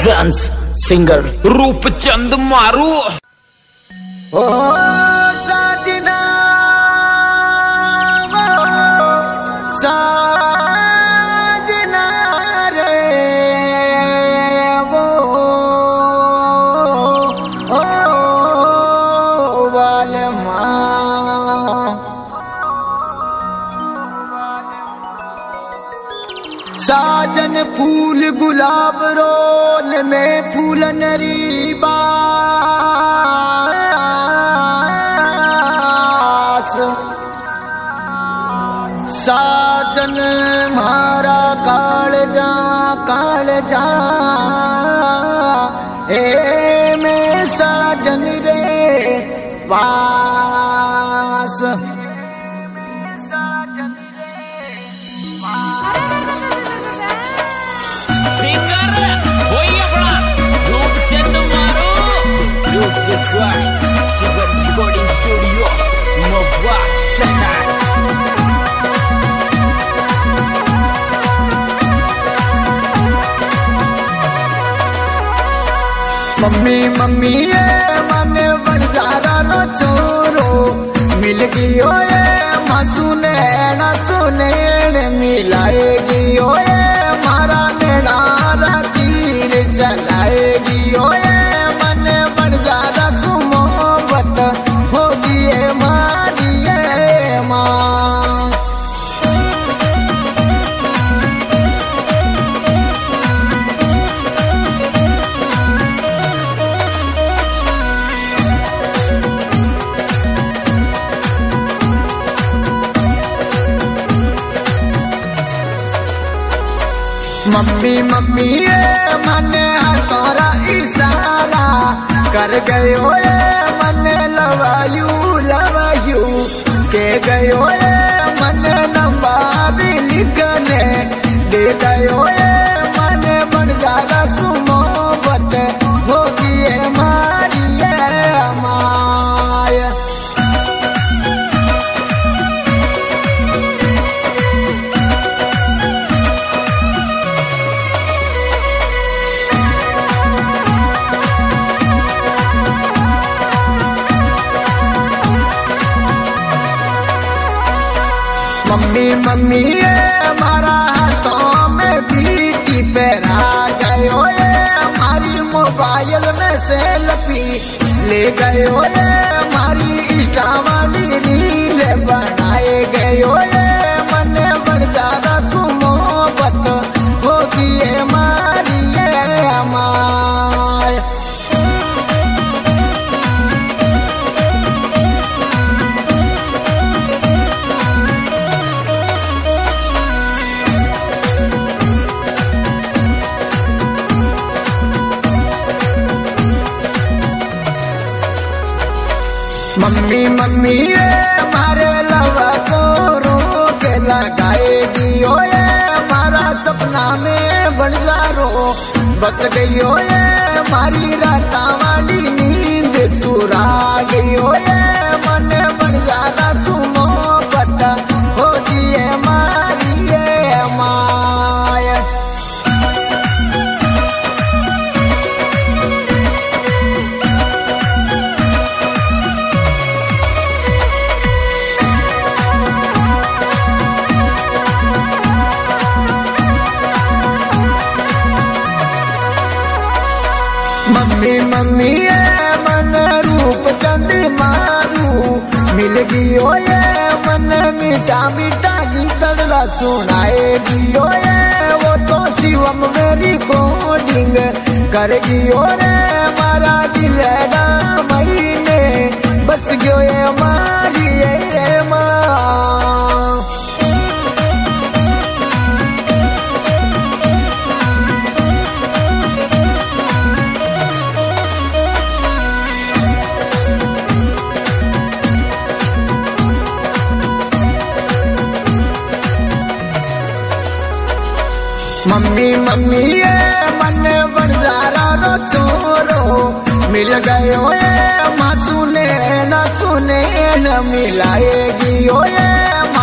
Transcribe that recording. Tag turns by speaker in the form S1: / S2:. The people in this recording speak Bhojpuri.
S1: प्रेजेंस सिंगर रूपचंद मारू।
S2: ओ साजना साजना रे वो ओ वालमा साजन फूल गुलाब रोन में फूलन बास साजन मारा काल जा ए में साजन रे वास
S1: रिकॉर्डिंग स्टूडियो
S2: मम्मी मम्मी ये मन बंजारा नो छोरो मिल गयो ये मासूने ना सुने मिलाएगी ये मारा नेड़ा तीर चलाएगी ये मन बंजारा सुमोबत होगी ये मारी ये माँ मम्मी मम्मी ये मन तोरा इशारा कर गयो ये मन लवायू के गयो ये मन नंबर लिखने दे गयो ये मन बन जारा सुमोबत होगी ये मारी ये माय मम्मी मम्मी ये हमारा हाथों में बीटी पहरा गयो ये हमारी मोबाइल में सेल्फी ले गयो ये हमारी इंस्टा वाली रील बनाए गयो ये मन बन ज्यादा सुमोबत होगी ये मारी ये हमारे मम्मी मम्मी ये हमारे लवा को रोक लगाएगी ओ ये हमारा सपना में बन जा रो बस गई हो ये हमारी राता वाली नींद चुरा गई हो ये मन बन जाना सुनो पता होगी ये मारी ये माया मम्मी मम्मी ये मन रूप चंद मारू मिल गयो ये मन मीठा मीठा गीतड़ा सुनाएगी ये वो तो शिवम मेरी कोडिंग कर गयो रे मारा दिल ना महीने बस गयो ये मारी ये माँ मम्मी मम्मी ये मन बंजारा रो छोरो मिल गयो ये माँ सुने न मिलाएगी ये